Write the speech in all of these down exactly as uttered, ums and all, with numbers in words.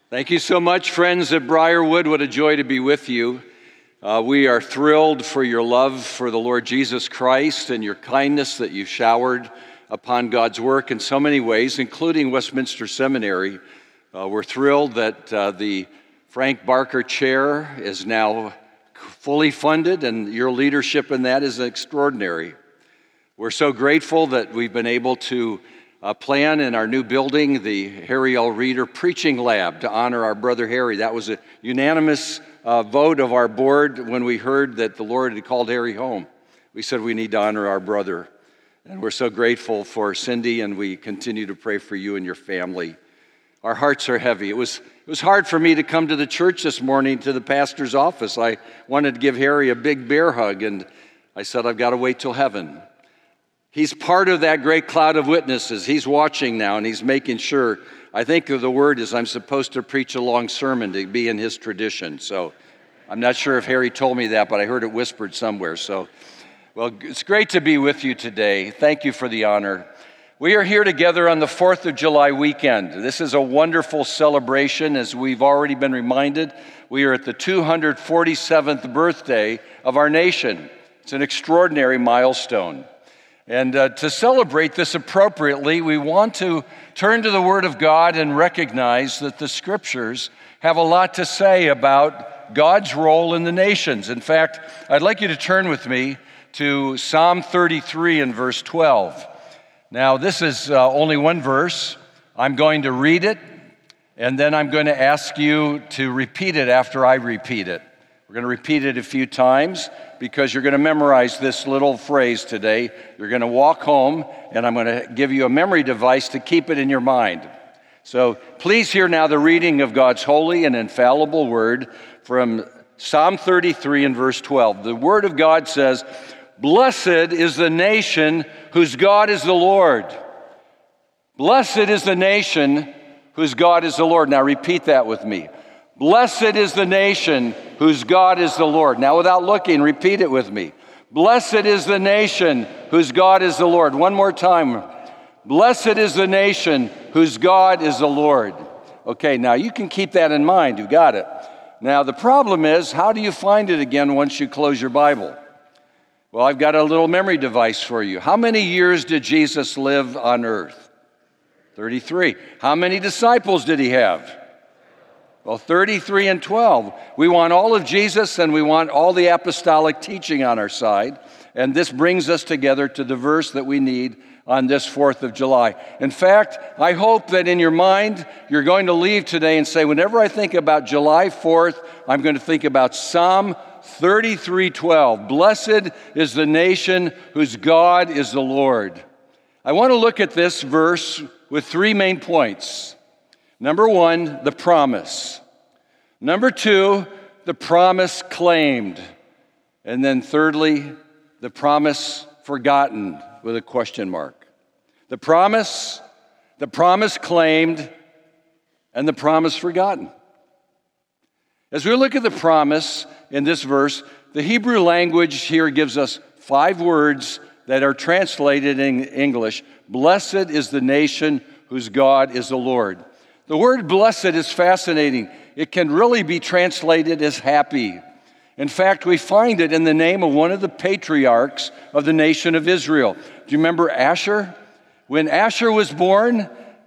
Thank you so much, friends at Briarwood. What a joy to be with you. Uh, we are thrilled for your love for the Lord Jesus Christ and your kindness that you showered upon God's work in so many ways, including Westminster Seminary. Uh, we're thrilled that uh, the Frank Barker Chair is now fully funded, and your leadership in that is extraordinary. We're so grateful that we've been able to Uh, plan in our new building, the Harry L. Reeder Preaching Lab, to honor our brother Harry. That was a unanimous uh, vote of our board when we heard that the Lord had called Harry home. We said we need to honor our brother. And we're so grateful for Cindy, and we continue to pray for you and your family. Our hearts are heavy. It was, it was hard for me to come to the church this morning to the pastor's office. I wanted to give Harry a big bear hug, and I said, I've got to wait till heaven. He's part of that great cloud of witnesses. He's watching now, and he's making sure. I think the word is I'm supposed to preach a long sermon to be in his tradition. So I'm not sure if Harry told me that, but I heard it whispered somewhere. So, well, it's great to be with you today. Thank you for the honor. We are here together on the fourth of July weekend. This is a wonderful celebration, as we've already been reminded. We are at the two hundred forty-seventh birthday of our nation. It's an extraordinary milestone. And uh, to celebrate this appropriately, we want to turn to the Word of God and recognize that the Scriptures have a lot to say about God's role in the nations. In fact, I'd like you to turn with me to Psalm thirty-three and verse twelve. Now, this is uh, only one verse. I'm going to read it, and then I'm going to ask you to repeat it after I repeat it. We're going to repeat it a few times because you're going to memorize this little phrase today. You're going to walk home, and I'm going to give you a memory device to keep it in your mind. So please hear now the reading of God's holy and infallible word from Psalm thirty-three and verse twelve. The word of God says, "Blessed is the nation whose God is the Lord. Blessed is the nation whose God is the Lord." Now repeat that with me. Blessed is the nation whose God is the Lord. Now, without looking, repeat it with me. Blessed is the nation whose God is the Lord. One more time. Blessed is the nation whose God is the Lord. Okay, now you can keep that in mind. You got it. Now, the problem is, how do you find it again once you close your Bible? Well, I've got a little memory device for you. How many years did Jesus live on earth? thirty-three. How many disciples did he have? Well, thirty-three and twelve. We want all of Jesus, and we want all the apostolic teaching on our side. And this brings us together to the verse that we need on this fourth of July. In fact, I hope that in your mind, you're going to leave today and say, whenever I think about July fourth, I'm going to think about Psalm thirty-three twelve. Blessed is the nation whose God is the Lord. I want to look at this verse with three main points. Number one, the promise. Number two, the promise claimed. And then thirdly, the promise forgotten with a question mark. The promise, the promise claimed, and the promise forgotten. As we look at the promise in this verse, the Hebrew language here gives us five words that are translated in English. Blessed is the nation whose God is the Lord. The word blessed is fascinating. It can really be translated as happy. In fact, we find it in the name of one of the patriarchs of the nation of Israel. Do you remember Asher? When Asher was born,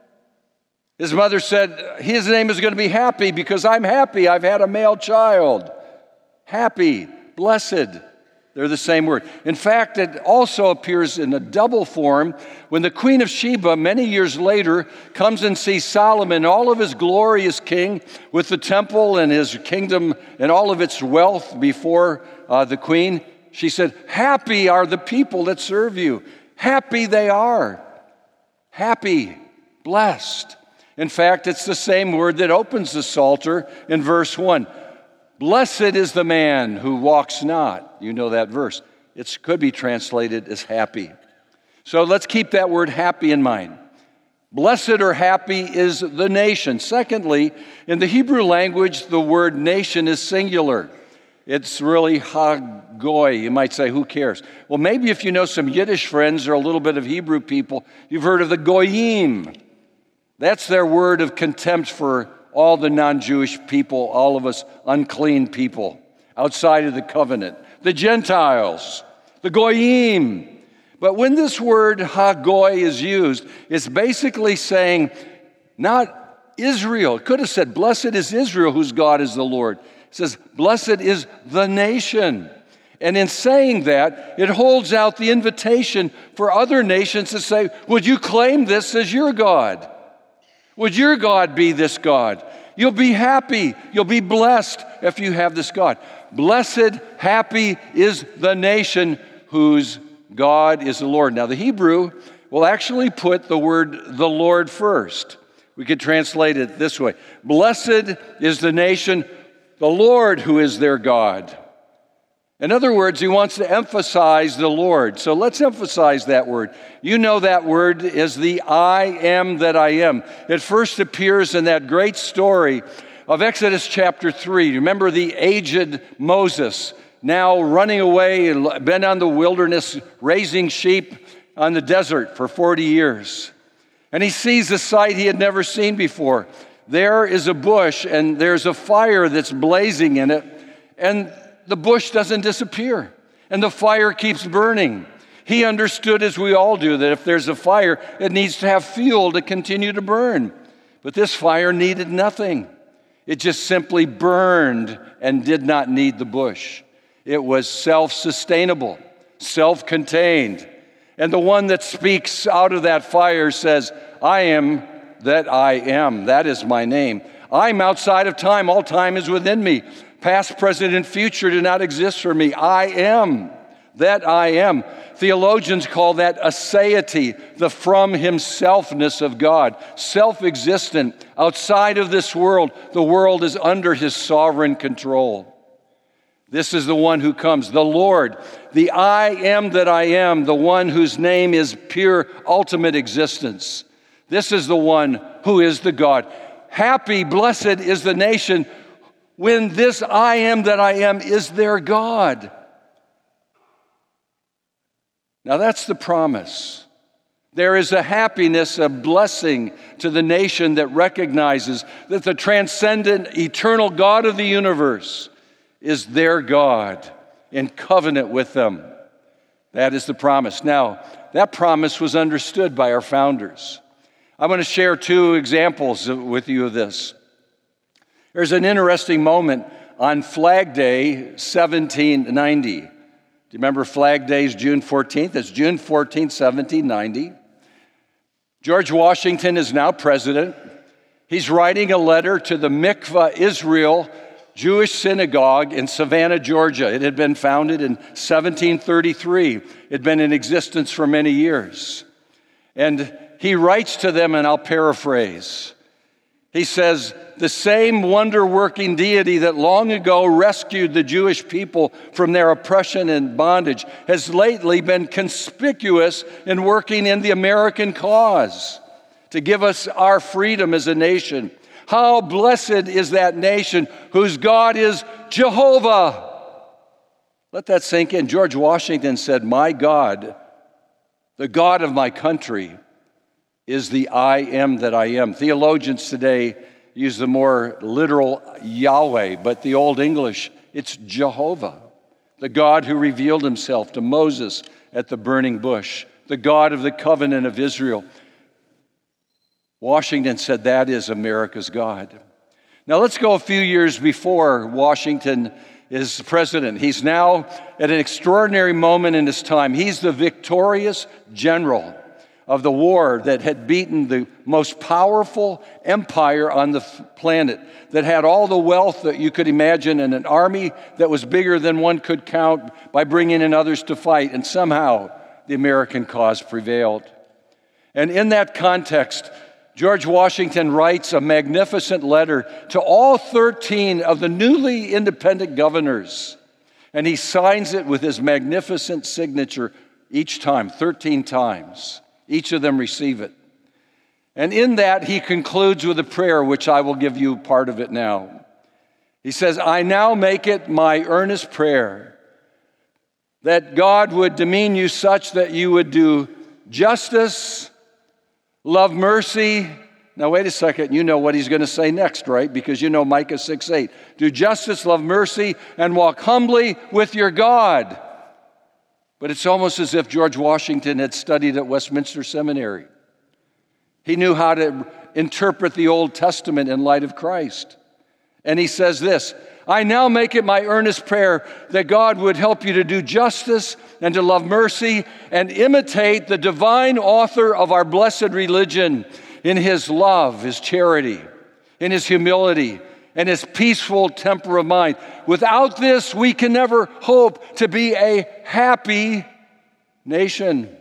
his mother said, his name is going to be happy because I'm happy. I've had a male child. Happy, blessed. They're the same word. In fact, it also appears in a double form when the Queen of Sheba, many years later, comes and sees Solomon, all of his glory as king, with the temple and his kingdom and all of its wealth before uh, the queen. She said, happy are the people that serve you. Happy they are. Happy, blessed. In fact, it's the same word that opens the Psalter in verse one. Blessed is the man who walks not. You know that verse. It could be translated as happy. So let's keep that word happy in mind. Blessed or happy is the nation. Secondly, in the Hebrew language, the word nation is singular. It's really hagoy. You might say, who cares? Well, maybe if you know some Yiddish friends or a little bit of Hebrew people, you've heard of the goyim. That's their word of contempt for all the non-Jewish people, all of us unclean people outside of the covenant, the Gentiles, the Goyim. But when this word ha-goy is used, it's basically saying not Israel. It could have said, blessed is Israel whose God is the Lord. It says, blessed is the nation. And in saying that, it holds out the invitation for other nations to say, would you claim this as your God? Would your God be this God? You'll be happy. You'll be blessed if you have this God. Blessed, happy is the nation whose God is the Lord. Now, the Hebrew will actually put the word the Lord first. We could translate it this way. Blessed is the nation, the Lord who is their God. In other words, he wants to emphasize the Lord. So let's emphasize that word. You know that word is the I am that I am. It first appears in that great story of Exodus chapter three. Remember the aged Moses now running away and been on the wilderness, raising sheep on the desert for forty years. And he sees a sight he had never seen before. There is a bush, and there's a fire that's blazing in it, and the bush doesn't disappear, and the fire keeps burning. He understood, as we all do, that if there's a fire, it needs to have fuel to continue to burn. But this fire needed nothing. It just simply burned and did not need the bush. It was self-sustainable, self-contained. And the one that speaks out of that fire says, I am that I am. That is my name. I'm outside of time. All time is within me. Past, present, and future do not exist for me. I am that I am. Theologians call that aseity, the from himselfness of God. Self-existent, outside of this world. The world is under his sovereign control. This is the one who comes, the Lord, the I am that I am, the one whose name is pure, ultimate existence. This is the one who is the God. Happy, blessed is the nation when this I am that I am is their God. Now that's the promise. There is a happiness, a blessing to the nation that recognizes that the transcendent, eternal God of the universe is their God in covenant with them. That is the promise. Now, that promise was understood by our founders. I'm going to share two examples with you of this. There's an interesting moment on Flag Day, seventeen ninety. Do you remember Flag Day is June fourteenth? It's June fourteenth, seventeen ninety. George Washington is now president. He's writing a letter to the Mikvah Israel Jewish synagogue in Savannah, Georgia. It had been founded in seventeen thirty-three. It had been in existence for many years. And he writes to them, and I'll paraphrase. He says, the same wonder-working deity that long ago rescued the Jewish people from their oppression and bondage has lately been conspicuous in working in the American cause to give us our freedom as a nation. How blessed is that nation whose God is Jehovah. Let that sink in. George Washington said, my God, the God of my country, is the I am that I am. Theologians today use the more literal Yahweh, but the Old English, it's Jehovah, the God who revealed himself to Moses at the burning bush, the God of the covenant of Israel. Washington said that is America's God. Now let's go a few years before Washington is president. He's now at an extraordinary moment in his time. He's the victorious general of the war that had beaten the most powerful empire on the planet, that had all the wealth that you could imagine, and an army that was bigger than one could count by bringing in others to fight. And somehow the American cause prevailed. And in that context, George Washington writes a magnificent letter to all thirteen of the newly independent governors. And he signs it with his magnificent signature each time, thirteen times. Each of them receive it. And in that, he concludes with a prayer, which I will give you part of it now. He says, I now make it my earnest prayer that God would demean you such that you would do justice, love mercy, Now, wait a second. You know what he's going to say next, right? Because you know Micah six eight. Do justice, love mercy, and walk humbly with your God. But it's almost as if George Washington had studied at Westminster Seminary. He knew how to interpret the Old Testament in light of Christ. And he says this, I now make it my earnest prayer that God would help you to do justice and to love mercy and imitate the divine author of our blessed religion in his love, his charity, in his humility, and his peaceful temper of mind. Without this, we can never hope to be a happy nation.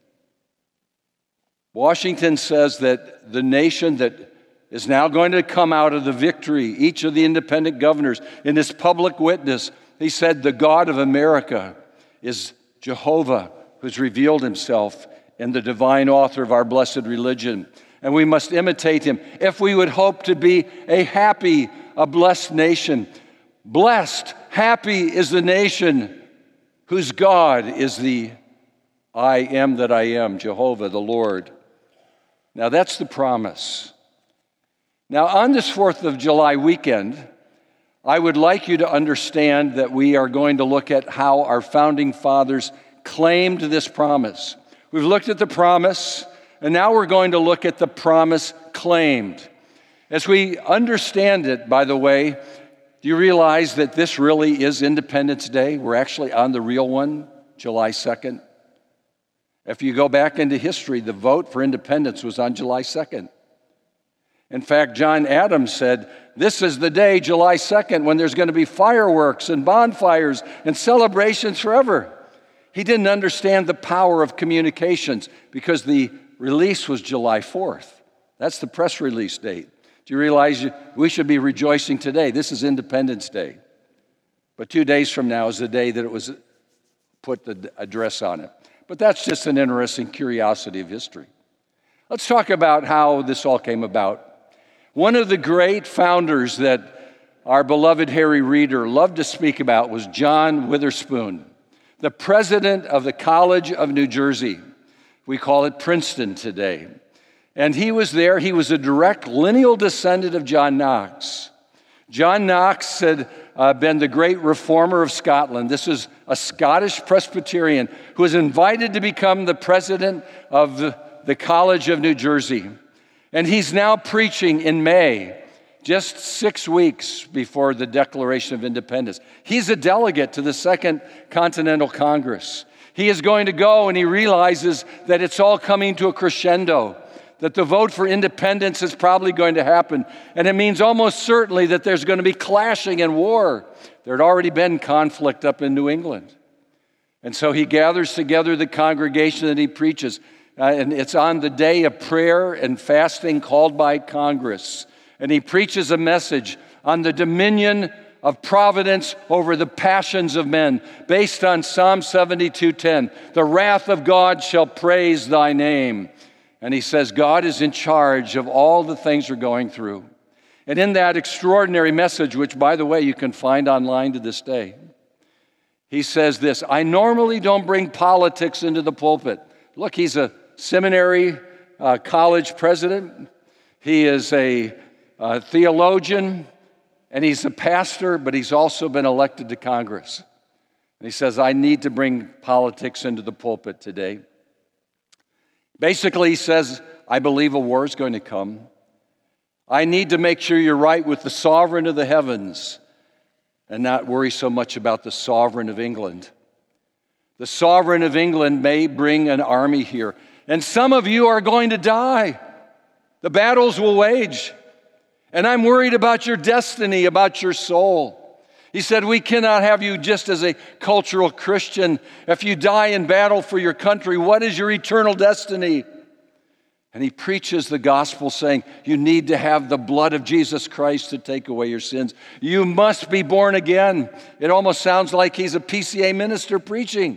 Washington says that the nation that is now going to come out of the victory, each of the independent governors, in this public witness, he said, the God of America is Jehovah, who's revealed himself in the divine author of our blessed religion. And we must imitate him if we would hope to be a happy, a blessed nation. Blessed, happy is the nation whose God is the I am that I am, Jehovah, the Lord. Now that's the promise. Now on this fourth of July weekend, I would like you to understand that we are going to look at how our founding fathers claimed this promise. We've looked at the promise, and now we're going to look at the promise claimed. As we understand it, by the way, do you realize that this really is Independence Day? We're actually on the real one, July second. If you go back into history, the vote for independence was on July second. In fact, John Adams said, this is the day, July second, when there's going to be fireworks and bonfires and celebrations forever. He didn't understand the power of communications because the release was July fourth. That's the press release date. Do you realize we should be rejoicing today? This is Independence Day. But two days from now is the day that it was put the address on it. But that's just an interesting curiosity of history. Let's talk about how this all came about. One of the great founders that our beloved Harry Reeder loved to speak about was John Witherspoon, the president of the College of New Jersey. We call it Princeton today. And he was there. He was a direct lineal descendant of John Knox. John Knox had uh, been the great reformer of Scotland. This is a Scottish Presbyterian who was invited to become the president of the, the College of New Jersey. And he's now preaching in May, just six weeks before the Declaration of Independence. He's a delegate to the Second Continental Congress. He is going to go, and he realizes that it's all coming to a crescendo, that the vote for independence is probably going to happen. And it means almost certainly that there's going to be clashing and war. There had already been conflict up in New England. And so he gathers together the congregation that he preaches. Uh, and it's on the day of prayer and fasting called by Congress. And he preaches a message on the dominion of providence over the passions of men, based on Psalm seventy-two ten. The wrath of God shall praise thy name. And he says God is in charge of all the things we're going through. And in that extraordinary message, which, by the way, you can find online to this day, he says this, I normally don't bring politics into the pulpit. Look, he's a seminary uh, college president. He is a uh, theologian, and he's a pastor, but he's also been elected to Congress. And he says, I need to bring politics into the pulpit today. Basically, he says, I believe a war is going to come. I need to make sure you're right with the sovereign of the heavens and not worry so much about the sovereign of England. The sovereign of England may bring an army here, and some of you are going to die. The battles will wage, and I'm worried about your destiny, about your soul. He said, we cannot have you just as a cultural Christian. If you die in battle for your country, what is your eternal destiny? And he preaches the gospel saying, you need to have the blood of Jesus Christ to take away your sins. You must be born again. It almost sounds like he's a P C A minister preaching.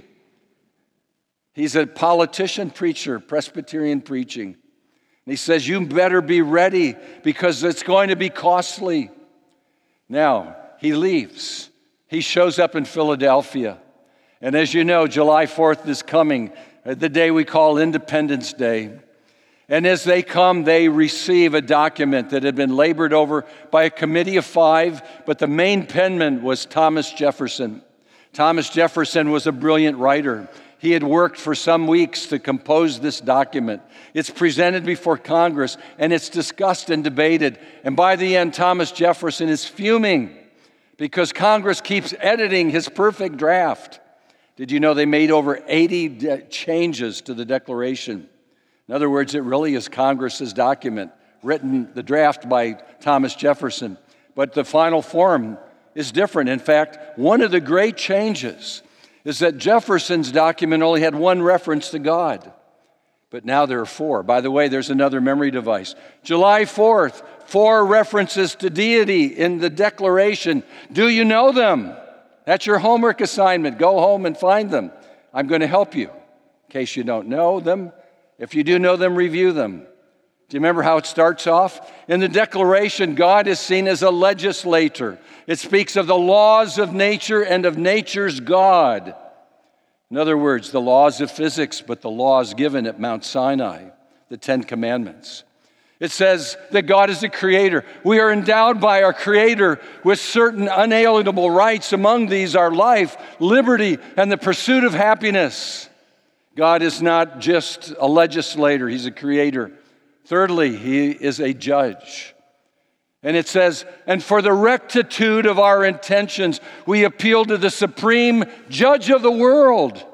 He's a politician preacher, Presbyterian preaching. And he says, you better be ready because it's going to be costly. Now, he leaves. He shows up in Philadelphia. And as you know, July fourth is coming, the day we call Independence Day. And as they come, they receive a document that had been labored over by a committee of five, but the main penman was Thomas Jefferson. Thomas Jefferson was a brilliant writer. He had worked for some weeks to compose this document. It's presented before Congress, and it's discussed and debated. And by the end, Thomas Jefferson is fuming because Congress keeps editing his perfect draft. Did you know they made over eighty de- changes to the Declaration? In other words, it really is Congress's document, written, the draft by Thomas Jefferson. But the final form is different. In fact, one of the great changes is that Jefferson's document only had one reference to God. But now there are four. By the way, there's another memory device. July fourth, four references to deity in the Declaration. Do you know them? That's your homework assignment. Go home and find them. I'm going to help you in case you don't know them. If you do know them, review them. Do you remember how it starts off? In the Declaration, God is seen as a legislator. It speaks of the laws of nature and of nature's God. In other words, the laws of physics, but the laws given at Mount Sinai, the Ten Commandments. It says that God is the creator. We are endowed by our Creator with certain unalienable rights. Among these are life, liberty, and the pursuit of happiness. God is not just a legislator, He's a creator. Thirdly, He is a judge. And it says, and for the rectitude of our intentions, we appeal to the supreme judge of the world.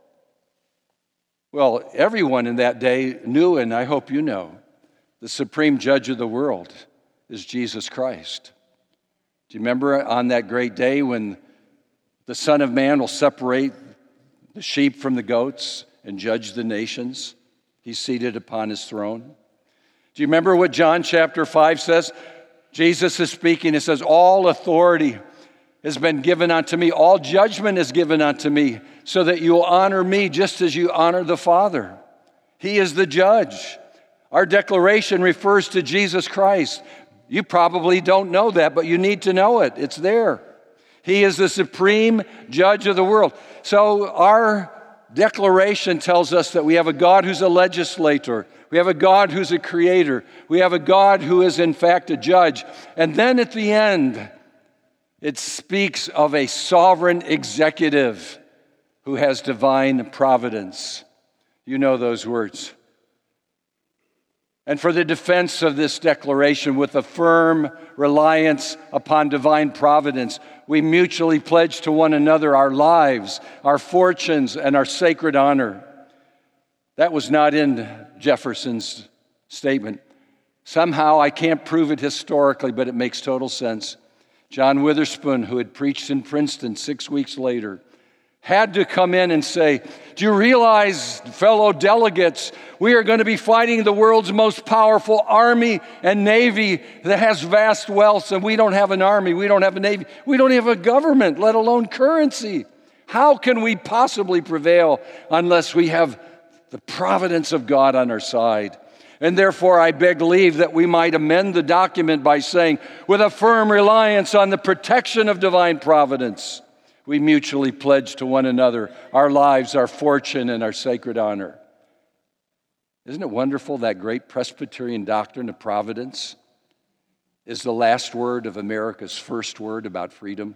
Well, everyone in that day knew, and I hope you know, the supreme judge of the world is Jesus Christ. Do you remember on that great day when the Son of Man will separate the sheep from the goats and judge the nations? He's seated upon His throne. Do you remember what John chapter five says? Jesus is speaking. It says, all authority has been given unto me. All judgment is given unto me, so that you will honor me just as you honor the Father. He is the judge. Our declaration refers to Jesus Christ. You probably don't know that, but you need to know it. It's there. He is the supreme judge of the world. So our declaration tells us that we have a God who's a legislator. We have a God who's a creator. We have a God who is, in fact, a judge. And then at the end, it speaks of a sovereign executive who has divine providence. You know those words. And for the defense of this declaration, with a firm reliance upon divine providence, we mutually pledge to one another our lives, our fortunes, and our sacred honor. That was not in Jefferson's statement. Somehow, I can't prove it historically, but it makes total sense. John Witherspoon, who had preached in Princeton six weeks later, had to come in and say, do you realize, fellow delegates, we are going to be fighting the world's most powerful army and navy that has vast wealth, and we don't have an army, we don't have a navy, we don't have a government, let alone currency. How can we possibly prevail unless we have the providence of God on our side? And therefore, I beg leave that we might amend the document by saying, with a firm reliance on the protection of divine providence, we mutually pledge to one another our lives, our fortune, and our sacred honor. Isn't it wonderful that great Presbyterian doctrine of providence is the last word of America's first word about freedom?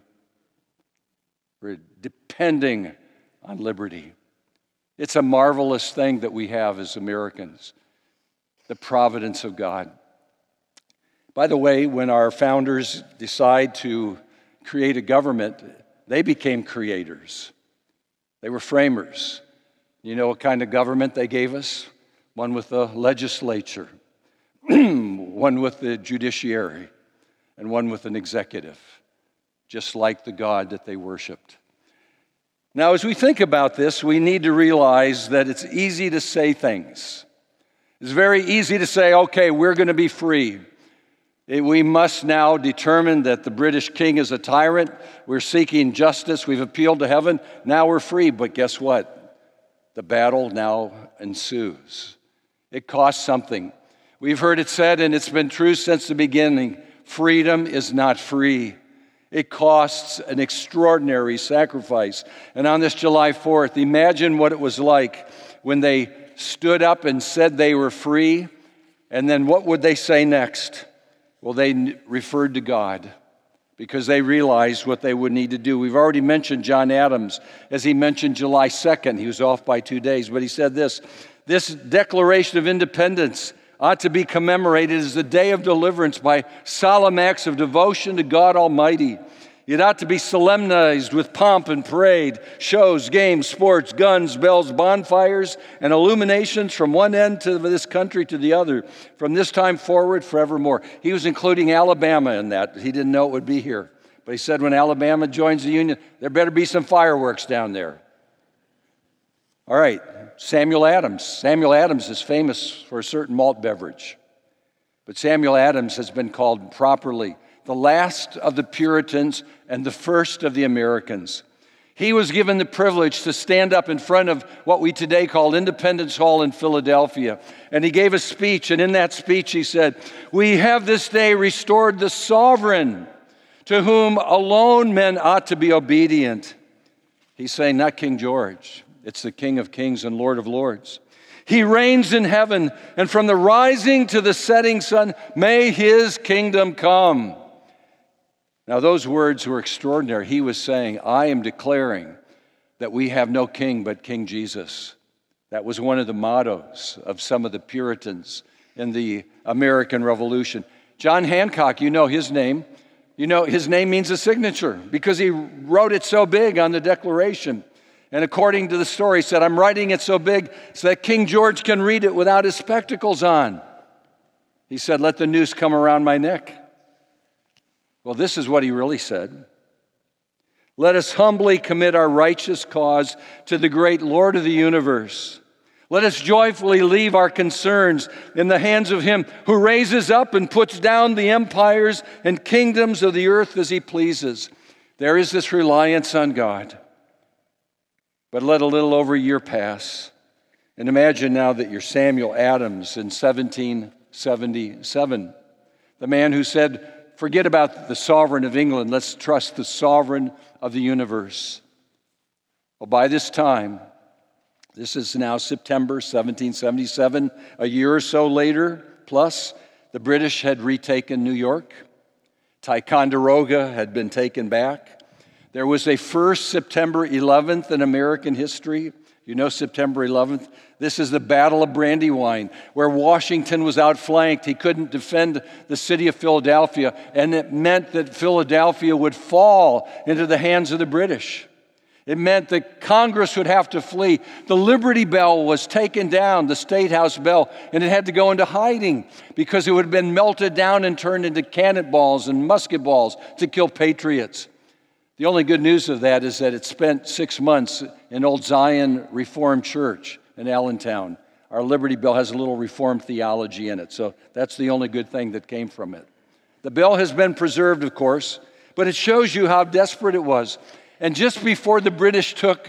We're depending on liberty. It's a marvelous thing that we have as Americans, the providence of God. By the way, when our founders decide to create a government, they became creators. They were framers. You know what kind of government they gave us? One with the legislature, one with the judiciary, and one with an executive, just like the God that they worshiped. Now, as we think about this, we need to realize that it's easy to say things. It's very easy to say, okay, we're going to be free. We must now determine that the British king is a tyrant. We're seeking justice. We've appealed to heaven. Now we're free. But guess what? The battle now ensues. It costs something. We've heard it said, and it's been true since the beginning, freedom is not free. It costs an extraordinary sacrifice. And on this July fourth, imagine what it was like when they stood up and said they were free. And then what would they say next? Well, they n- referred to God because they realized what they would need to do. We've already mentioned John Adams, as he mentioned July second. He was off by two days, but he said this, "This Declaration of Independence ought to be commemorated as the day of deliverance by solemn acts of devotion to God Almighty. It ought to be solemnized with pomp and parade, shows, games, sports, guns, bells, bonfires, and illuminations from one end of this country to the other, from this time forward forevermore." He was including Alabama in that. He didn't know it would be here. But he said when Alabama joins the Union, there better be some fireworks down there. All right, Samuel Adams. Samuel Adams is famous for a certain malt beverage. But Samuel Adams has been called properly the last of the Puritans and the first of the Americans. He was given the privilege to stand up in front of what we today call Independence Hall in Philadelphia. And he gave a speech, and in that speech he said, "We have this day restored the sovereign, to whom alone men ought to be obedient." He's saying not King George. It's the King of Kings and Lord of Lords. "He reigns in heaven, and from the rising to the setting sun, may his kingdom come." Now, those words were extraordinary. He was saying, I am declaring that we have no king but King Jesus. That was one of the mottos of some of the Puritans in the American Revolution. John Hancock, you know his name. You know his name means a signature because he wrote it so big on the Declaration. And according to the story, he said, "I'm writing it so big so that King George can read it without his spectacles on." He said, "Let the noose come around my neck." Well, this is what he really said. "Let us humbly commit our righteous cause to the great Lord of the universe. Let us joyfully leave our concerns in the hands of him who raises up and puts down the empires and kingdoms of the earth as he pleases." There is this reliance on God. But let a little over a year pass. And imagine now that you're Samuel Adams in seventeen seventy-seven, the man who said, forget about the sovereign of England, let's trust the sovereign of the universe. Well, by this time, this is now September seventeen seventy-seven, a year or so later, plus, the British had retaken New York. Ticonderoga had been taken back. There was a first September eleventh in American history. You know September eleventh? This is the Battle of Brandywine, where Washington was outflanked. He couldn't defend the city of Philadelphia, and it meant that Philadelphia would fall into the hands of the British. It meant that Congress would have to flee. The Liberty Bell was taken down, the State House bell, and it had to go into hiding because it would have been melted down and turned into cannonballs and musket balls to kill patriots. The only good news of that is that it spent six months in Old Zion Reformed Church in Allentown. Our Liberty Bell has a little Reformed theology in it, so that's the only good thing that came from it. The bell has been preserved, of course, but it shows you how desperate it was. And just before the British took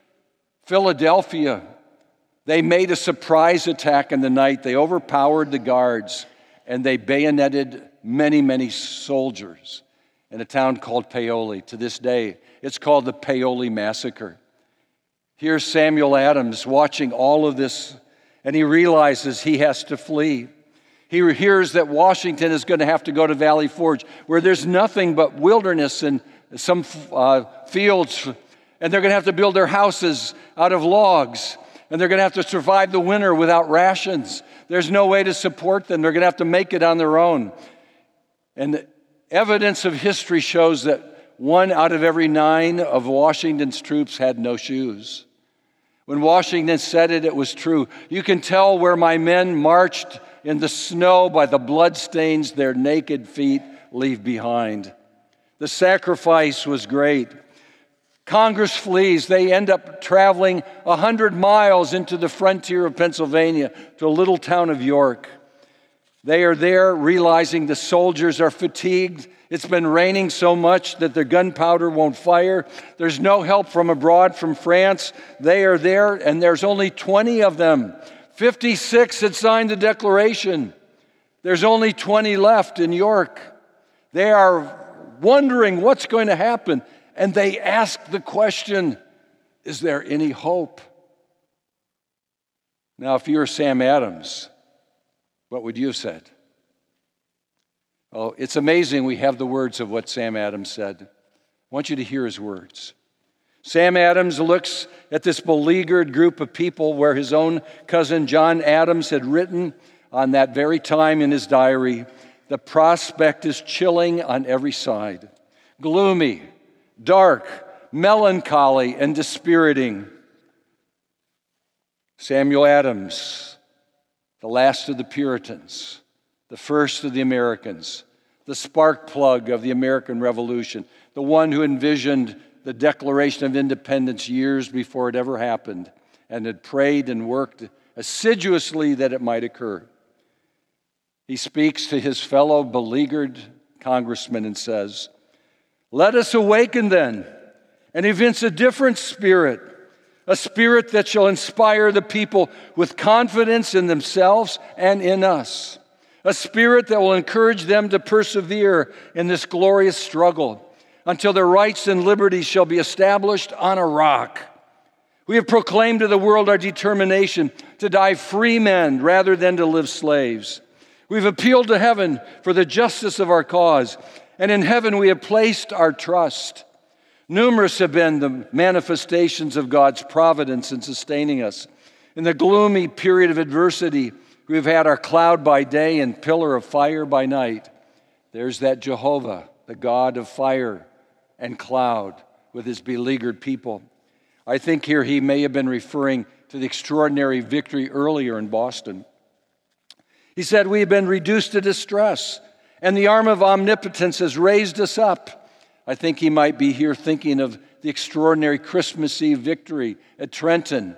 Philadelphia, they made a surprise attack in the night. They overpowered the guards, and they bayoneted many, many soldiers in a town called Paoli. To this day, it's called the Paoli Massacre. Here's Samuel Adams watching all of this, and he realizes he has to flee. He hears that Washington is going to have to go to Valley Forge, where there's nothing but wilderness and some uh, fields, and they're going to have to build their houses out of logs, and they're going to have to survive the winter without rations. There's no way to support them. They're going to have to make it on their own. And evidence of history shows that one out of every nine of Washington's troops had no shoes. When Washington said it, it was true. "You can tell where my men marched in the snow by the bloodstains their naked feet leave behind." The sacrifice was great. Congress flees. They end up traveling one hundred miles into the frontier of Pennsylvania to a little town of York. They are there realizing the soldiers are fatigued. It's been raining so much that their gunpowder won't fire. There's no help from abroad, from France. They are there, and there's only twenty of them. fifty-six had signed the Declaration. There's only twenty left in York. They are wondering what's going to happen, and they ask the question, is there any hope? Now, if you're Sam Adams, what would you have said? Oh, it's amazing we have the words of what Sam Adams said. I want you to hear his words. Sam Adams looks at this beleaguered group of people where his own cousin John Adams had written on that very time in his diary, "The prospect is chilling on every side, gloomy, dark, melancholy, and dispiriting." Samuel Adams, the last of the Puritans, the first of the Americans, the spark plug of the American Revolution, the one who envisioned the Declaration of Independence years before it ever happened and had prayed and worked assiduously that it might occur. He speaks to his fellow beleaguered congressmen and says, "Let us awaken then and evince a different spirit, a spirit that shall inspire the people with confidence in themselves and in us, a spirit that will encourage them to persevere in this glorious struggle until their rights and liberties shall be established on a rock. We have proclaimed to the world our determination to die free men rather than to live slaves. We've appealed to heaven for the justice of our cause, and in heaven we have placed our trust. Numerous have been the manifestations of God's providence in sustaining us. In the gloomy period of adversity, we've had our cloud by day and pillar of fire by night. There's that Jehovah, the God of fire and cloud, with his beleaguered people." I think here he may have been referring to the extraordinary victory earlier in Boston. He said, "We have been reduced to distress, and the arm of omnipotence has raised us up." I think he might be here thinking of the extraordinary Christmas Eve victory at Trenton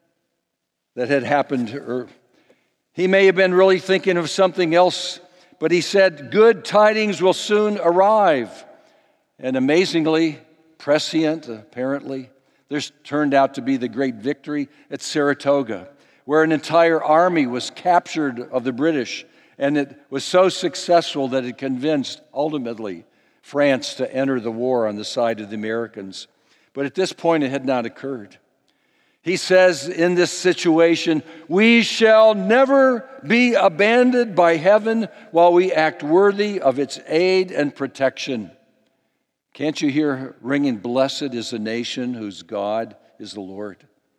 that had happened. Or he may have been really thinking of something else, but he said, "Good tidings will soon arrive." And amazingly, prescient apparently, there's turned out to be the great victory at Saratoga, where an entire army was captured of the British, and it was so successful that it convinced, ultimately, France to enter the war on the side of the Americans. But at this point, it had not occurred. He says in this situation, "We shall never be abandoned by heaven while we act worthy of its aid and protection." Can't you hear ringing, "Blessed is the nation whose God is the Lord"?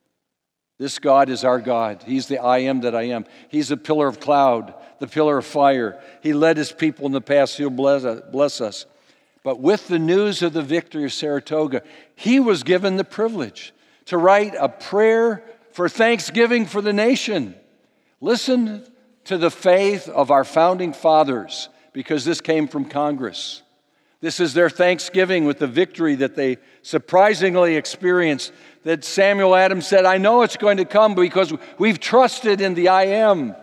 This God is our God. He's the I am that I am. He's the pillar of cloud, the pillar of fire. He led his people in the past. He'll bless us. But with the news of the victory of Saratoga, he was given the privilege to write a prayer for thanksgiving for the nation. Listen to the faith of our founding fathers, because this came from Congress. This is their thanksgiving with the victory that they surprisingly experienced, that Samuel Adams said, "I know it's going to come because we've trusted in the I am."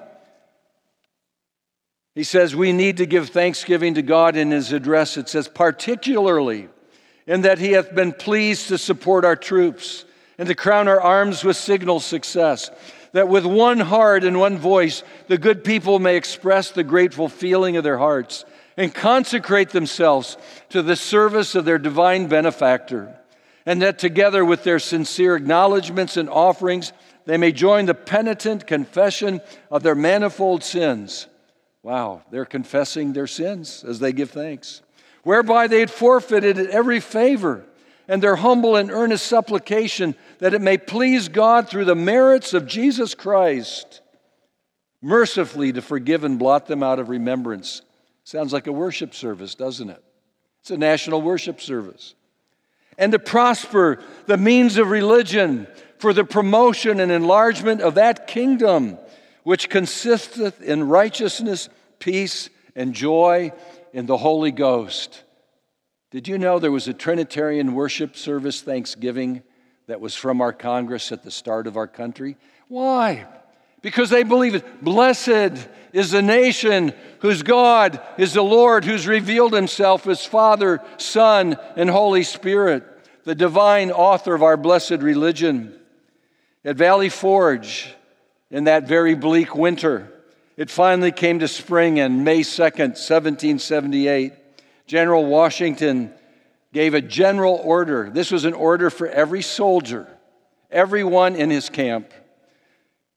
He says we need to give thanksgiving to God. In his address, it says, "Particularly in that he hath been pleased to support our troops and to crown our arms with signal success, that with one heart and one voice the good people may express the grateful feeling of their hearts and consecrate themselves to the service of their divine benefactor, and that together with their sincere acknowledgments and offerings they may join the penitent confession of their manifold sins." Wow, they're confessing their sins as they give thanks. "Whereby they had forfeited every favor, and their humble and earnest supplication that it may please God through the merits of Jesus Christ, mercifully to forgive and blot them out of remembrance." Sounds like a worship service, doesn't it? It's a national worship service. "And to prosper the means of religion for the promotion and enlargement of that kingdom, which consisteth in righteousness, peace, and joy in the Holy Ghost." Did you know there was a Trinitarian worship service Thanksgiving that was from our Congress at the start of our country? Why? Because they believe it. Blessed is the nation whose God is the Lord, who's revealed himself as Father, Son, and Holy Spirit, the divine author of our blessed religion. At Valley Forge, in that very bleak winter, it finally came to spring, and May second, seventeen seventy-eight, General Washington gave a general order. This was an order for every soldier, everyone in his camp.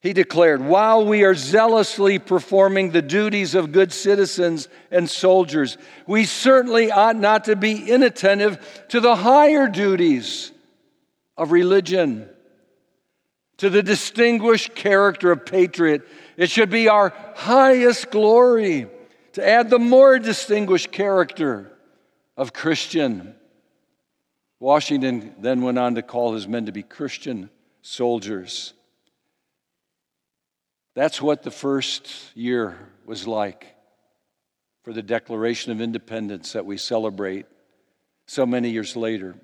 He declared, while we are zealously performing the duties of good citizens and soldiers, we certainly ought not to be inattentive to the higher duties of religion, to the distinguished character of patriot. It should be our highest glory to add the more distinguished character of Christian. Washington then went on to call his men to be Christian soldiers. That's what the first year was like for the Declaration of Independence that we celebrate so many years later.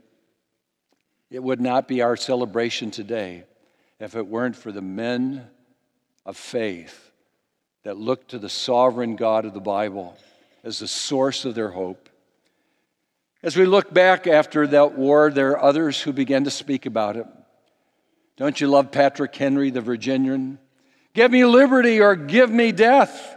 It would not be our celebration today if it weren't for the men of faith that looked to the sovereign God of the Bible as the source of their hope. As we look back after that war, there are others who began to speak about it. Don't you love Patrick Henry, the Virginian? Give me liberty or give me death.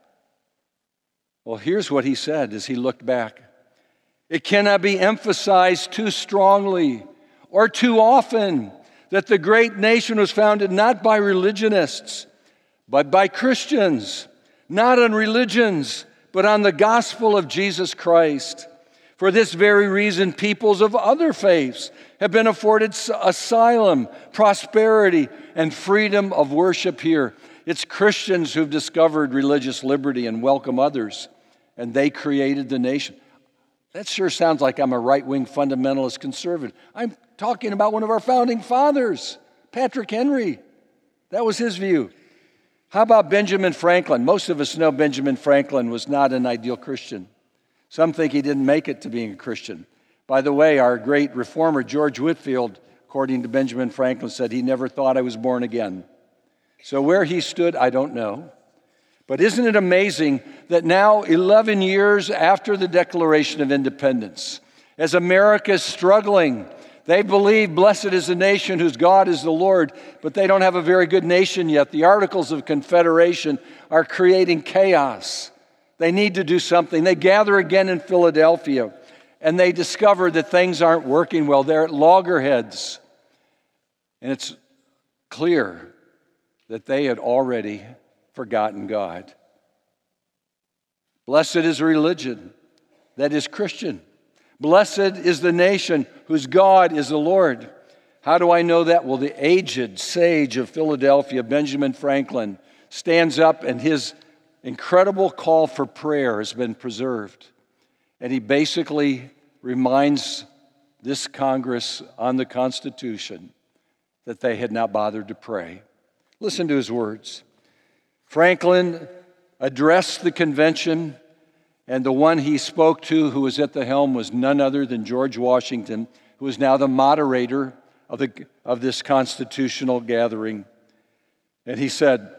Well, here's what he said as he looked back. It cannot be emphasized too strongly or too often that the great nation was founded not by religionists, but by Christians, not on religions, but on the gospel of Jesus Christ. For this very reason, peoples of other faiths have been afforded asylum, prosperity, and freedom of worship here. It's Christians who've discovered religious liberty and welcome others, and they created the nation. That sure sounds like I'm a right-wing fundamentalist conservative. I'm talking about one of our founding fathers, Patrick Henry. That was his view. How about Benjamin Franklin? Most of us know Benjamin Franklin was not an ideal Christian. Some think he didn't make it to being a Christian. By the way, our great reformer, George Whitefield, according to Benjamin Franklin, said he never thought I was born again. So where he stood, I don't know. But isn't it amazing that now, eleven years after the Declaration of Independence, as America is struggling, they believe blessed is the nation whose God is the Lord, but they don't have a very good nation yet. The Articles of Confederation are creating chaos. They need to do something. They gather again in Philadelphia, and they discover that things aren't working well. They're at loggerheads. And it's clear that they had already forgotten God. Blessed is religion that is Christian. Blessed is the nation whose God is the Lord. How do I know that? Well, the aged sage of Philadelphia, Benjamin Franklin, stands up, and his incredible call for prayer has been preserved. And he basically reminds this Congress on the Constitution that they had not bothered to pray. Listen to his words. Franklin addressed the convention, and the one he spoke to who was at the helm was none other than George Washington, who is now the moderator of, the, of this constitutional gathering. And he said,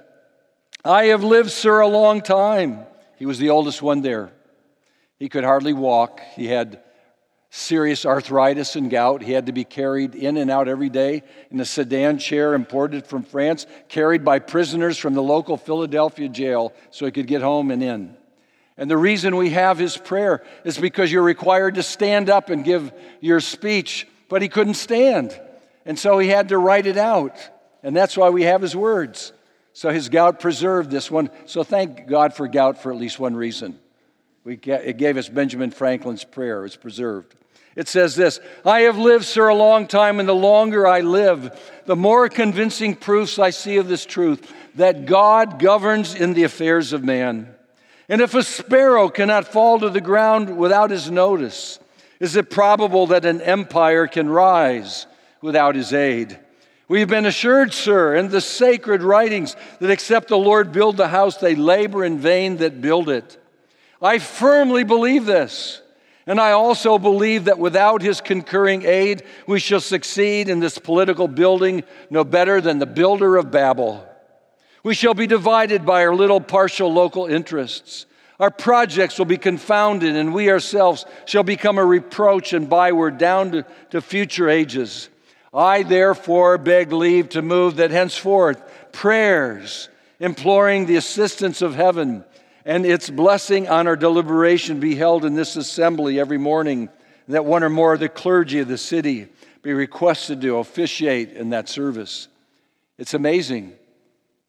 I have lived, sir, a long time. He was the oldest one there. He could hardly walk. He had serious arthritis and gout. He had to be carried in and out every day in a sedan chair imported from France, carried by prisoners from the local Philadelphia jail so he could get home and in. And the reason we have his prayer is because you're required to stand up and give your speech, but he couldn't stand. And so he had to write it out. And that's why we have his words. So his gout preserved this one. So thank God for gout for at least one reason. We it gave us Benjamin Franklin's prayer. It's preserved. It says this, I have lived, sir, a long time, and the longer I live, the more convincing proofs I see of this truth, that God governs in the affairs of man. And if a sparrow cannot fall to the ground without his notice, is it probable that an empire can rise without his aid? We've been assured, sir, in the sacred writings that except the Lord build the house, they labor in vain that build it. I firmly believe this, and I also believe that without his concurring aid, we shall succeed in this political building no better than the builder of Babel. We shall be divided by our little partial local interests. Our projects will be confounded, and we ourselves shall become a reproach and byword down to, to future ages. I therefore beg leave to move that henceforth prayers imploring the assistance of heaven and its blessing on our deliberation be held in this assembly every morning, and that one or more of the clergy of the city be requested to officiate in that service. It's amazing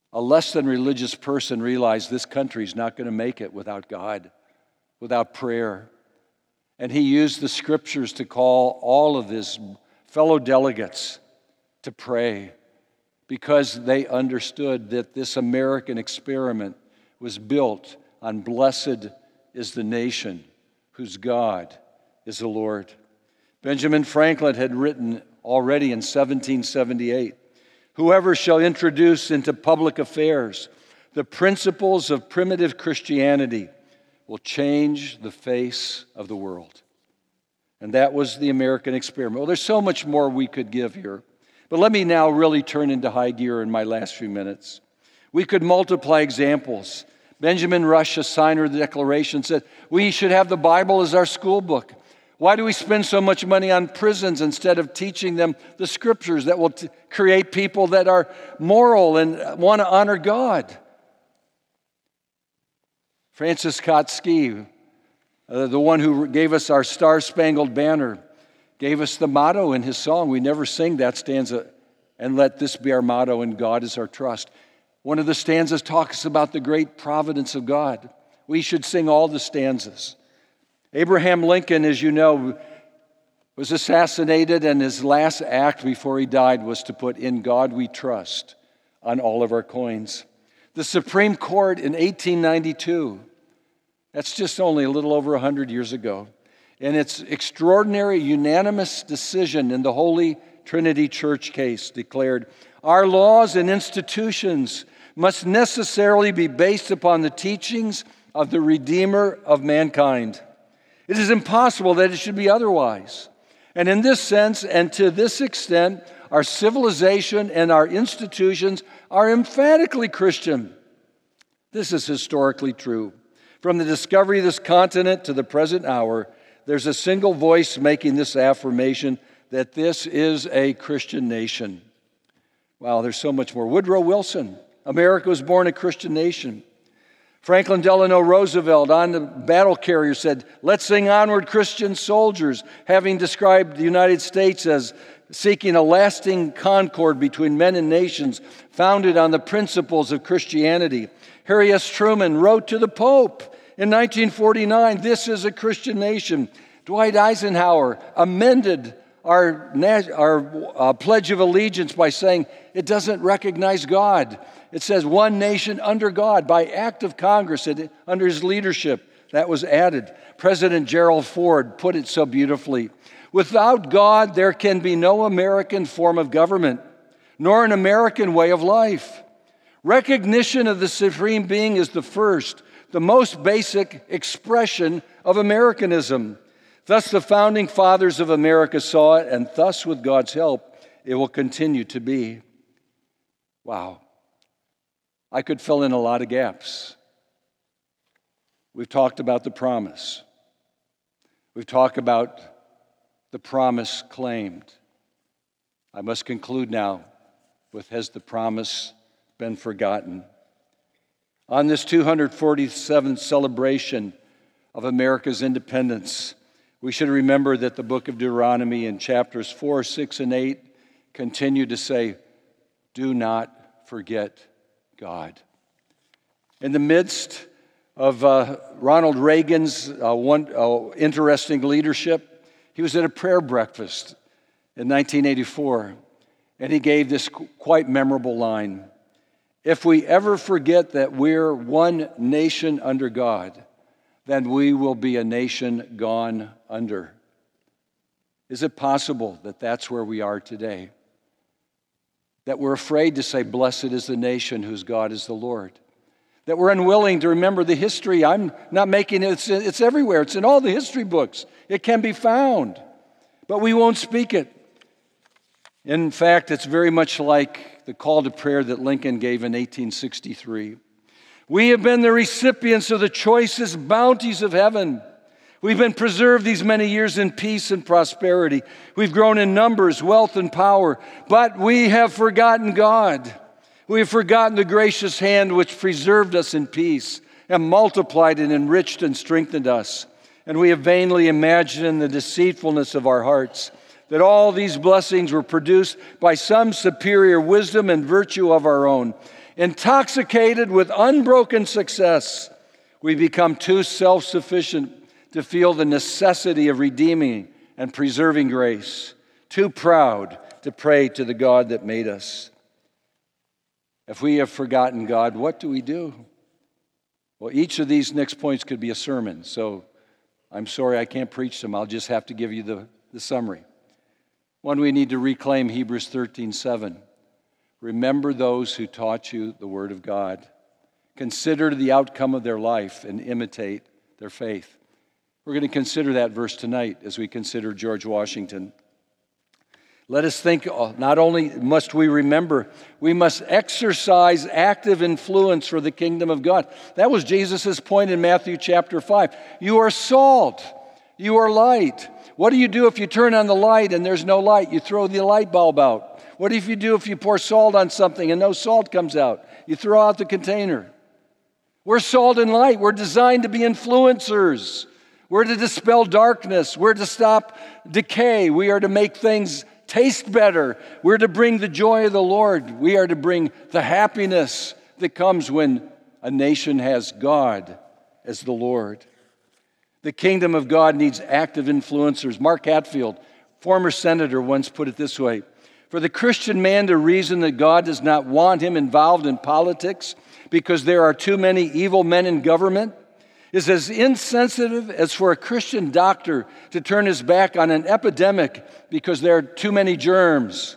a less than religious person realized this country's not going to make it without God, without prayer. And he used the scriptures to call all of his fellow delegates to pray because they understood that this American experiment was built on blessed is the nation whose God is the Lord. Benjamin Franklin had written already in seventeen seventy-eight, "Whoever shall introduce into public affairs the principles of primitive Christianity will change the face of the world." And that was the American experiment. Well, there's so much more we could give here. But let me now really turn into high gear in my last few minutes. We could multiply examples. Benjamin Rush, a signer of the Declaration, said, we should have the Bible as our school book. Why do we spend so much money on prisons instead of teaching them the scriptures that will t- create people that are moral and want to honor God? Francis Scott Key, uh, the one who gave us our Star-Spangled Banner, gave us the motto in his song. We never sing that stanza, "And let this be our motto, and God is our trust." One of the stanzas talks about the great providence of God. We should sing all the stanzas. Abraham Lincoln, as you know, was assassinated, and his last act before he died was to put "In God We Trust" on all of our coins. The Supreme Court in eighteen ninety-two, that's just only a little over one hundred years ago, in its extraordinary unanimous decision in the Holy Trinity Church case, declared, "Our laws and institutions must necessarily be based upon the teachings of the Redeemer of mankind. It is impossible that it should be otherwise. And in this sense and to this extent, our civilization and our institutions are emphatically Christian." This is historically true. From the discovery of this continent to the present hour, there's a single voice making this affirmation that this is a Christian nation. Wow, there's so much more. Woodrow Wilson, America was born a Christian nation. Franklin Delano Roosevelt on the battle carrier said, "Let's sing onward, Christian soldiers," having described the United States as seeking a lasting concord between men and nations founded on the principles of Christianity. Harry S. Truman wrote to the Pope in nineteen forty-nine, "This is a Christian nation." Dwight Eisenhower amended our, our uh, Pledge of Allegiance by saying it doesn't recognize God. It says one nation under God. By act of Congress, it, under his leadership, that was added. President Gerald Ford put it so beautifully. "Without God, there can be no American form of government, nor an American way of life. Recognition of the Supreme Being is the first, the most basic expression of Americanism. Thus the founding fathers of America saw it, and thus, with God's help, it will continue to be." Wow. I could fill in a lot of gaps. We've talked about the promise. We've talked about the promise claimed. I must conclude now with, has the promise been forgotten? On this two hundred forty-seventh celebration of America's independence, we should remember that the book of Deuteronomy in chapters four, six, and eight continue to say, "Do not forget God." In the midst of uh, Ronald Reagan's uh, one, uh, interesting leadership, he was at a prayer breakfast in nineteen eighty-four, and he gave this qu- quite memorable line: "If we ever forget that we're one nation under God, then we will be a nation gone under." Is it possible that that's where we are today? That we're afraid to say, "Blessed is the nation whose God is the Lord." That we're unwilling to remember the history. I'm not making it, it's, it's everywhere. It's in all the history books. It can be found. But we won't speak it. In fact, it's very much like the call to prayer that Lincoln gave in eighteen sixty-three. "We have been the recipients of the choicest bounties of heaven. We've been preserved these many years in peace and prosperity. We've grown in numbers, wealth, and power, but we have forgotten God. We have forgotten the gracious hand which preserved us in peace and multiplied and enriched and strengthened us. And we have vainly imagined in the deceitfulness of our hearts that all these blessings were produced by some superior wisdom and virtue of our own. Intoxicated with unbroken success, we become too self-sufficient to feel the necessity of redeeming and preserving grace, too proud to pray to the God that made us. If we have forgotten God, what do we do? Well, each of these next points could be a sermon, so I'm sorry I can't preach them. I'll just have to give you the, the summary. One, we need to reclaim Hebrews thirteen seven. Remember those who taught you the word of God. Consider the outcome of their life and imitate their faith. We're going to consider that verse tonight as we consider George Washington. Let us think, not only must we remember, we must exercise active influence for the kingdom of God. That was Jesus' point in Matthew chapter five. You are salt. You are light. What do you do if you turn on the light and there's no light? You throw the light bulb out. What do you do if you pour salt on something and no salt comes out? You throw out the container. We're salt and light. We're designed to be influencers. We're to dispel darkness. We're to stop decay. We are to make things taste better. We're to bring the joy of the Lord. We are to bring the happiness that comes when a nation has God as the Lord. The kingdom of God needs active influencers. Mark Hatfield, former senator, once put it this way: for the Christian man to reason that God does not want him involved in politics because there are too many evil men in government is as insensitive as for a Christian doctor to turn his back on an epidemic because there are too many germs.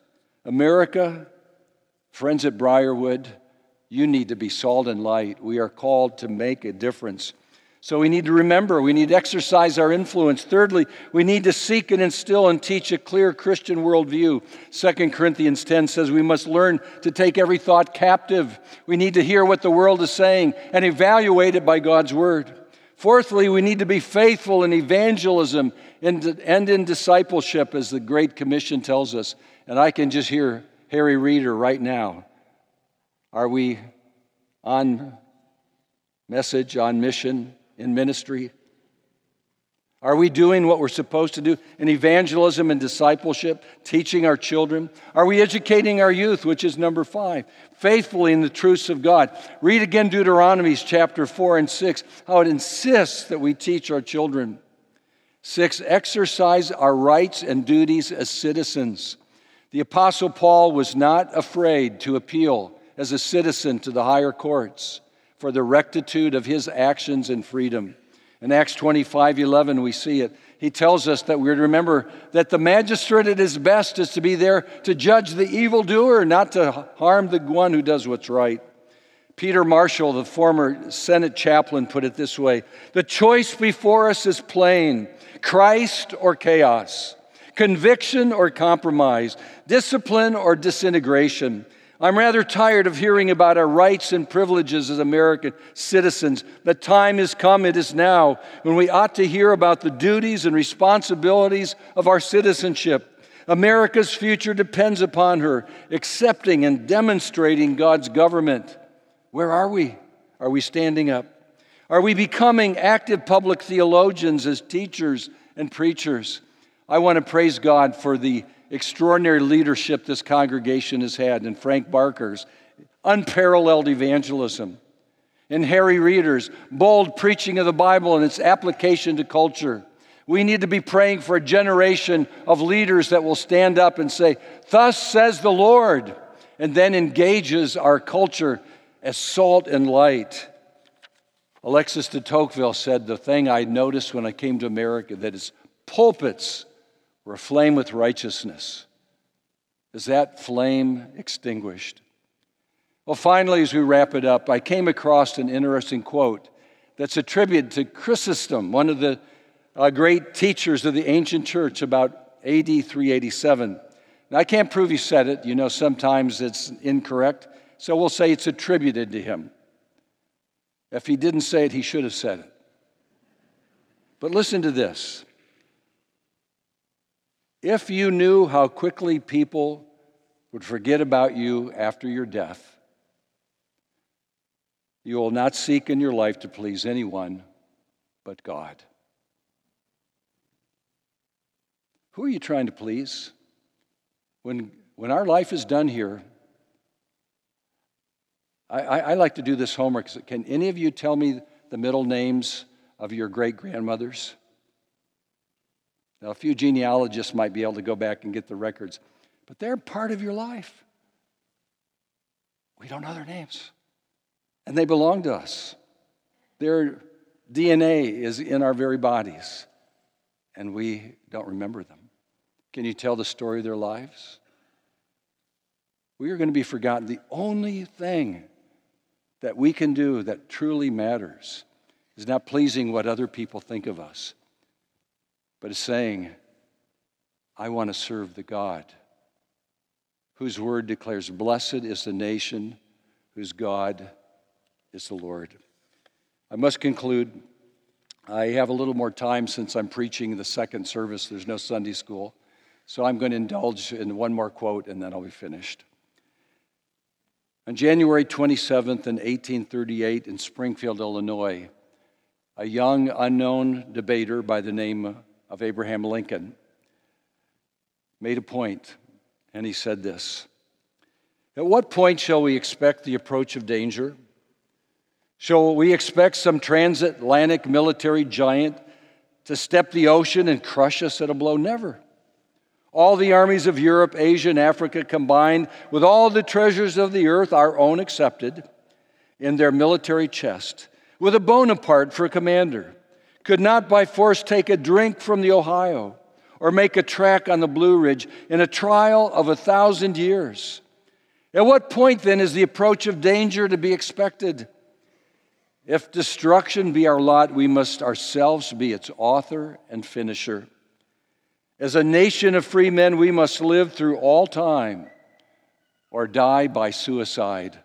America, friends at Briarwood, you need to be salt and light. We are called to make a difference. So we need to remember, we need to exercise our influence. Thirdly, we need to seek and instill and teach a clear Christian worldview. Second Corinthians ten says we must learn to take every thought captive. We need to hear what the world is saying and evaluate it by God's word. Fourthly, we need to be faithful in evangelism and in discipleship, as the Great Commission tells us. And I can just hear Harry Reeder right now. Are we on message, on mission, in ministry? Are we doing what we're supposed to do in evangelism and discipleship, teaching our children? Are we educating our youth, which is number five, faithfully in the truths of God? Read again Deuteronomy chapter four and six, how it insists that we teach our children. Six, exercise our rights and duties as citizens. The Apostle Paul was not afraid to appeal as a citizen to the higher courts for the rectitude of his actions and freedom. In Acts twenty-five eleven, we see it. He tells us that we're to remember that the magistrate at his best is to be there to judge the evildoer, not to harm the one who does what's right. Peter Marshall, the former Senate chaplain, put it this way: the choice before us is plain: Christ or chaos, conviction or compromise, discipline or disintegration. I'm rather tired of hearing about our rights and privileges as American citizens. The time has come, it is now, when we ought to hear about the duties and responsibilities of our citizenship. America's future depends upon her accepting and demonstrating God's government. Where are we? Are we standing up? Are we becoming active public theologians as teachers and preachers? I want to praise God for the extraordinary leadership this congregation has had, and Frank Barker's unparalleled evangelism, and Harry Reeder's bold preaching of the Bible and its application to culture. We need to be praying for a generation of leaders that will stand up and say, "Thus says the Lord," and then engages our culture as salt and light. Alexis de Tocqueville said, the thing I noticed when I came to America, that is pulpits were aflame with righteousness. Is that flame extinguished? Well, finally, as we wrap it up, I came across an interesting quote that's attributed to Chrysostom, one of the uh, great teachers of the ancient church, about A D three eighty-seven. Now, I can't prove he said it. You know, sometimes it's incorrect. So we'll say it's attributed to him. If he didn't say it, he should have said it. But listen to this. If you knew how quickly people would forget about you after your death, you will not seek in your life to please anyone but God. Who are you trying to please? When, when our life is done here, I, I, I like to do this homework. Can any of you tell me the middle names of your great-grandmothers? Now, a few genealogists might be able to go back and get the records, but they're part of your life. We don't know their names, and they belong to us. Their D N A is in our very bodies, and we don't remember them. Can you tell the story of their lives? We are going to be forgotten. The only thing that we can do that truly matters is not pleasing what other people think of us, but is saying, I want to serve the God whose word declares, blessed is the nation whose God is the Lord. I must conclude. I have a little more time since I'm preaching the second service. There's no Sunday school. So I'm going to indulge in one more quote and then I'll be finished. On January twenty-seventh in eighteen thirty-eight in Springfield, Illinois, a young unknown debater by the name of Abraham Lincoln made a point, and he said this: at what point shall we expect the approach of danger? Shall we expect some transatlantic military giant to step the ocean and crush us at a blow? Never. All the armies of Europe, Asia, and Africa combined with all the treasures of the earth, our own excepted, in their military chest, with a Bonaparte for commander, could not by force take a drink from the Ohio or make a track on the Blue Ridge in a trial of a thousand years. At what point, then, is the approach of danger to be expected? If destruction be our lot, we must ourselves be its author and finisher. As a nation of free men, we must live through all time or die by suicide.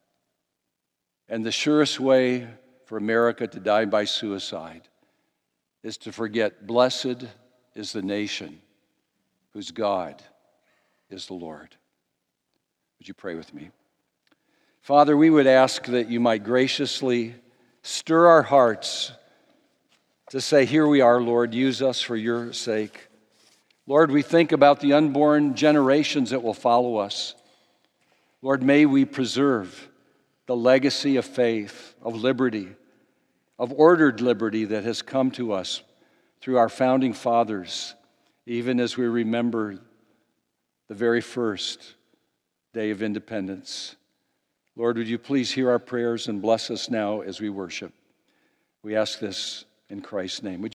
And the surest way for America to die by suicide is to forget, blessed is the nation whose God is the Lord. Would you pray with me? Father, we would ask that you might graciously stir our hearts to say, here we are, Lord, use us for your sake. Lord, we think about the unborn generations that will follow us. Lord, may we preserve the legacy of faith, of liberty, of ordered liberty that has come to us through our founding fathers, even as we remember the very first day of independence. Lord, would you please hear our prayers and bless us now as we worship? We ask this in Christ's name. Would